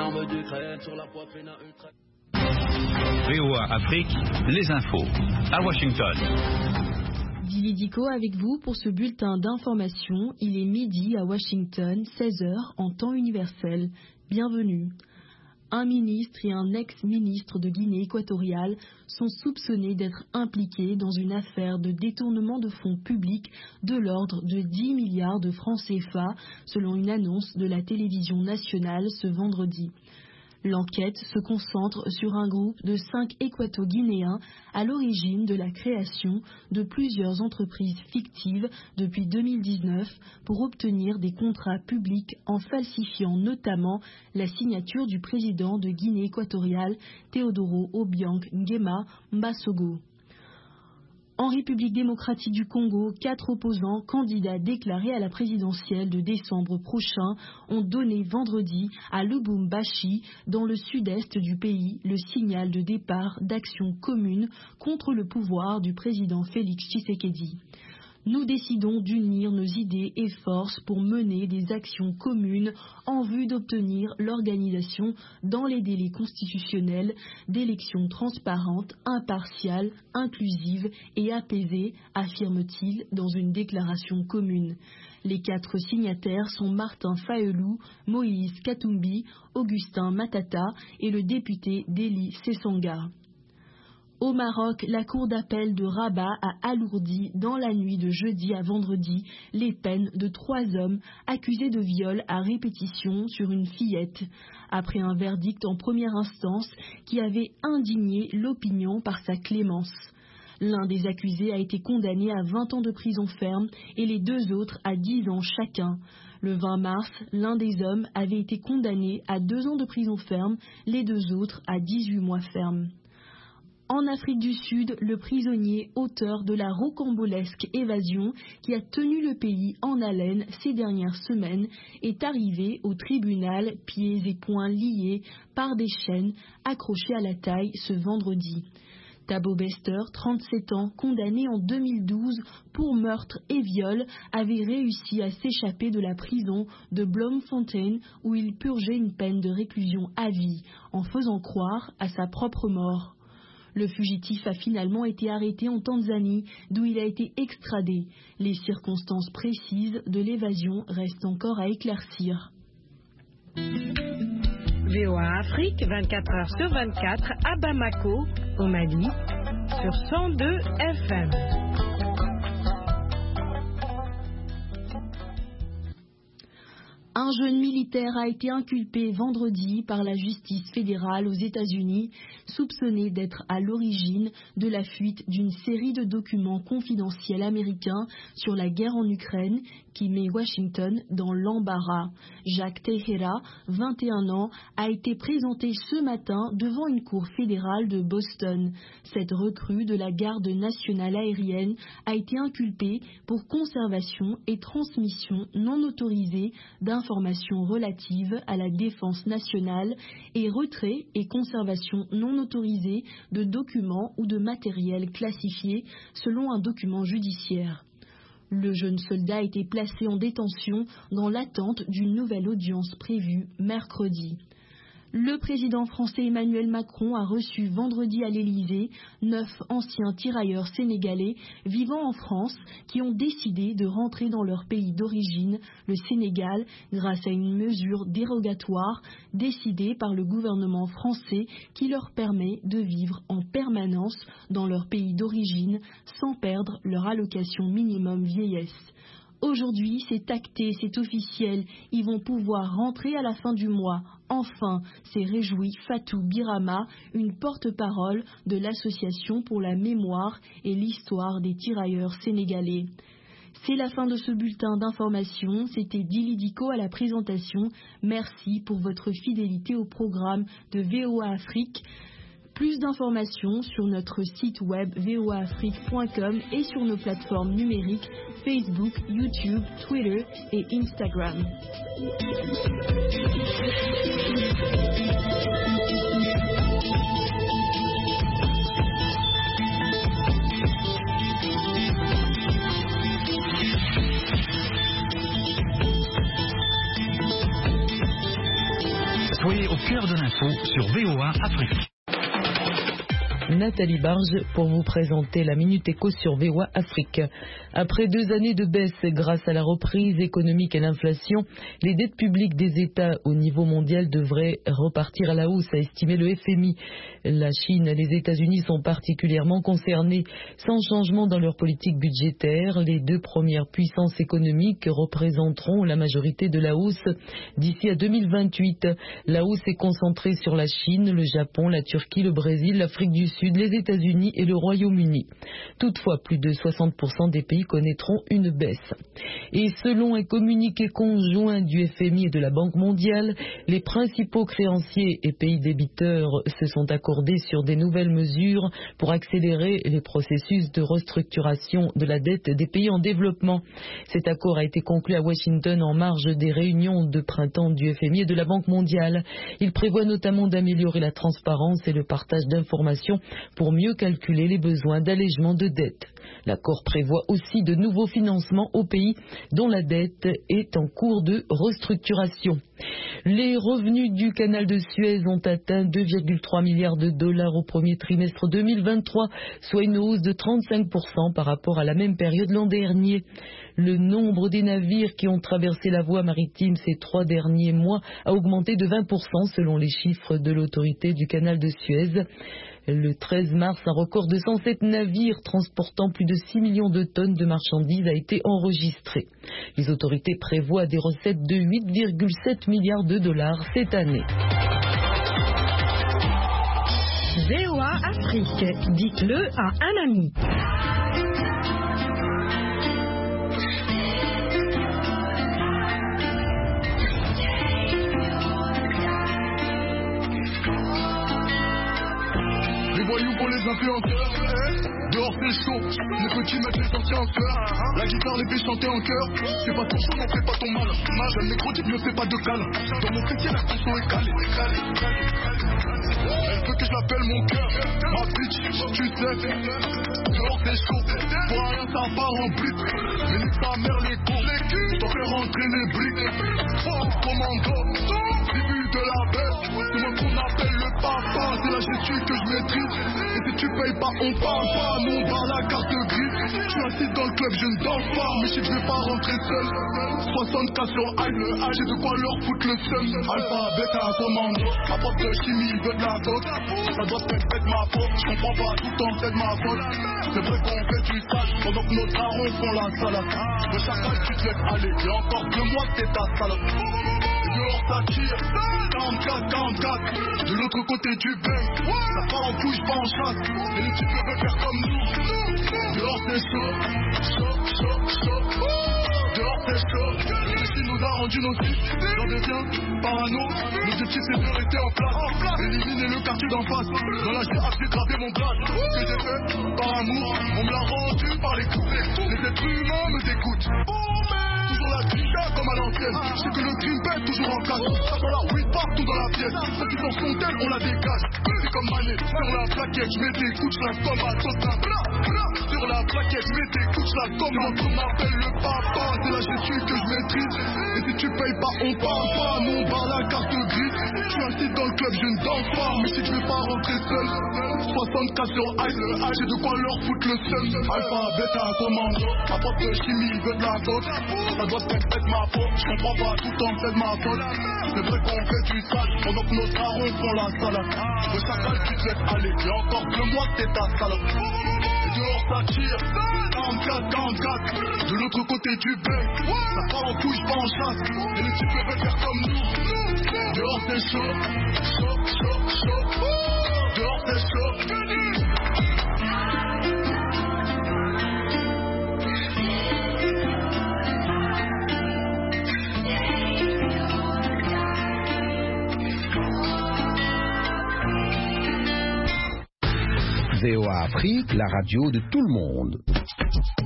arme d'Ukraine sur la poitrine à Ukraine. VOA Afrique, les infos, à Washington. Dili Diko avec vous pour ce bulletin d'information. Il est midi à Washington, 16h en temps universel. Bienvenue. Un ministre et un ex-ministre de Guinée équatoriale sont soupçonnés d'être impliqués dans une affaire de détournement de fonds publics de l'ordre de 10 milliards de francs CFA, selon une annonce de la télévision nationale ce vendredi. L'enquête se concentre sur un groupe de 5 équato-guinéens à l'origine de la création de plusieurs entreprises fictives depuis 2019 pour obtenir des contrats publics en falsifiant notamment la signature du président de Guinée équatoriale, Teodoro Obiang Nguema Mbasogo. En République démocratique du Congo, 4 opposants candidats déclarés à la présidentielle de décembre prochain ont donné vendredi à Lubumbashi, dans le sud-est du pays, le signal de départ d'actions communes contre le pouvoir du président Félix Tshisekedi. Nous décidons d'unir nos idées et forces pour mener des actions communes en vue d'obtenir l'organisation dans les délais constitutionnels d'élections transparentes, impartiales, inclusives et apaisées, affirme-t-il dans une déclaration commune. Les 4 signataires sont Martin Fayoulou, Moïse Katumbi, Augustin Matata et le député Deli Sessanga. Au Maroc, la cour d'appel de Rabat a alourdi dans la nuit de jeudi à vendredi les peines de 3 hommes accusés de viol à répétition sur une fillette, après un verdict en première instance qui avait indigné l'opinion par sa clémence. L'un des accusés a été condamné à 20 ans de prison ferme et les 2 autres à 10 ans chacun. Le 20 mars, l'un des hommes avait été condamné à 2 ans de prison ferme, les 2 autres à 18 mois ferme. En Afrique du Sud, le prisonnier auteur de la rocambolesque évasion qui a tenu le pays en haleine ces dernières semaines est arrivé au tribunal pieds et poings liés par des chaînes accrochées à la taille ce vendredi. Thabo Bester, 37 ans, condamné en 2012 pour meurtre et viol, avait réussi à s'échapper de la prison de Bloemfontein où il purgeait une peine de réclusion à vie en faisant croire à sa propre mort. Le fugitif a finalement été arrêté en Tanzanie, d'où il a été extradé. Les circonstances précises de l'évasion restent encore à éclaircir. VOA Afrique, 24h sur 24, à Bamako, au Mali, sur 102 FM. Un jeune militaire a été inculpé vendredi par la justice fédérale aux États-Unis, soupçonné d'être à l'origine de la fuite d'une série de documents confidentiels américains sur la guerre en Ukraine qui met Washington dans l'embarras. Jacques Teixeira, 21 ans, a été présenté ce matin devant une cour fédérale de Boston. Cette recrue de la garde nationale aérienne a été inculpée pour conservation et transmission non autorisée d'informations relatives à la défense nationale et retrait et conservation non autorisée de documents ou de matériel classifié selon un document judiciaire. Le jeune soldat a été placé en détention dans l'attente d'une nouvelle audience prévue mercredi. Le président français Emmanuel Macron a reçu vendredi à l'Élysée 9 anciens tirailleurs sénégalais vivant en France qui ont décidé de rentrer dans leur pays d'origine, le Sénégal, grâce à une mesure dérogatoire décidée par le gouvernement français qui leur permet de vivre en permanence dans leur pays d'origine sans perdre leur allocation minimum vieillesse. Aujourd'hui, c'est acté, c'est officiel, ils vont pouvoir rentrer à la fin du mois. Enfin, s'est réjoui Fatou Birama, une porte-parole de l'Association pour la mémoire et l'histoire des tirailleurs sénégalais. C'est la fin de ce bulletin d'information. C'était Dili Diko à la présentation. Merci pour votre fidélité au programme de VOA Afrique. Plus d'informations sur notre site web voaafrique.com et sur nos plateformes numériques Facebook, YouTube, Twitter et Instagram. Soyez au cœur cœur de l'info sur VOA Afrique. Nathalie Barge pour vous présenter la Minute Éco sur VOA Afrique. Après 2 années de baisse grâce à la reprise économique et l'inflation, les dettes publiques des États au niveau mondial devraient repartir à la hausse, a estimé le FMI. La Chine et les États-Unis sont particulièrement concernés. Sans changement dans leur politique budgétaire, les 2 premières puissances économiques représenteront la majorité de la hausse d'ici à 2028. La hausse est concentrée sur la Chine, le Japon, la Turquie, le Brésil, l'Afrique du Sud, les États-Unis et le Royaume-Uni. Toutefois, plus de 60% des pays connaîtront une baisse. Et selon un communiqué conjoint du FMI et de la Banque mondiale, les principaux créanciers et pays débiteurs se sont accordés sur des nouvelles mesures pour accélérer les processus de restructuration de la dette des pays en développement. Cet accord a été conclu à Washington en marge des réunions de printemps du FMI et de la Banque mondiale. Il prévoit notamment d'améliorer la transparence et le partage d'informations pour mieux calculer les besoins d'allègement de dette. L'accord prévoit aussi de nouveaux financements aux pays dont la dette est en cours de restructuration. Les revenus du canal de Suez ont atteint 2,3 milliards de dollars au premier trimestre 2023, soit une hausse de 35% par rapport à la même période l'an dernier. Le nombre des navires qui ont traversé la voie maritime ces 3 derniers mois a augmenté de 20% selon les chiffres de l'autorité du canal de Suez. Le 13 mars, un record de 107 navires transportant plus de 6 millions de tonnes de marchandises a été enregistré. Les autorités prévoient des recettes de 8,7 milliards de dollars cette année. VOA Afrique, dites-le à un ami. Voyous pour les influenceurs, dehors c'est chaud, les petits mettent les sorties en cœur. La guitare les fait chanter en chœur. C'est pas ton chaud, n'en fais pas ton mal. J'aime les gros types, ne fais pas de câlin. Dans mon quartier la tension est calée. Elle veut que je l'appelle mon cœur. Ma bitch, tu sais, dehors c'est chaud. Pour rien ça part en blitz. Mais nique ta mère les cons, t'en fais rentrer les briques. Commando, début de la baisse. C'est moi qu'on appelle le papa, c'est la gestion que je maîtrise. Et si tu payes pas, on parle pas, mon bar la carte grise. Je suis assis dans le club, je ne danse pas, mais je vais pas rentrer seul. 60K sur hype, le H, j'ai de quoi leur foutre le seum. Alpha, bêta, commando, à porte de chimie, veut de la coke. Ça doit être ma faute, je comprends pas tout le temps, c'est de ma faute. C'est vrai qu'on fait du sale, pendant que nos darons font la salade. Le chacal, tu te laisses aller, et encore 2 mois, c'est ta salope. Dehors ça tire, 44, de l'autre côté du bec, ça part en couille, pas en chasse, et les types peuvent faire comme nous. Dehors c'est chaud, dehors c'est chaud, ici nous a rendu nos types, j'en deviens parano, l'objectif c'est de rester en place, éliminer le quartier d'en face, dans la GA j'ai gravé mon blast, ce que j'ai fait par amour, on me l'a rendu par les coups, les êtres humains me dégoûtent. Toujours la tricha comme à l'ancienne. Je sais que le crime pète toujours en casse. Ça sent la weed partout dans la pièce. Ceux qui sont fontaines, on la dégage. C'est comme Mané, sur la plaquette, je mets des couches là comme à Totin. Sur la plaquette, je mets des couches là comme à Totin. On m'appelle le papa, c'est la gestion que je maîtrise. Et si tu payes pas, on parle pas. Mon bar la carte grise. Je suis assis dans le club, je ne danse pas. Mais si je vais pas rentrer seul, 60K sur hype, le H, j'ai de quoi leur foutre le seum. Alpha, bêta, commando, à porte de chimie, veut de la coke. Ça doit être ma faute, je comprends pas tout le temps, c'est de ma faute. C'est vrai qu'on fait du sale, pendant que nos darons font la salade. Le chacal, tu te laisses aller, et encore 2 mois, c'est ta salope. Et dehors ça tire, 44, de l'autre côté du bec, ça part en couille, pas en chasse, et les types peuvent faire comme nous. Dehors c'est chaud, dehors c'est chaud. VOA Afrique, la radio de tout le monde.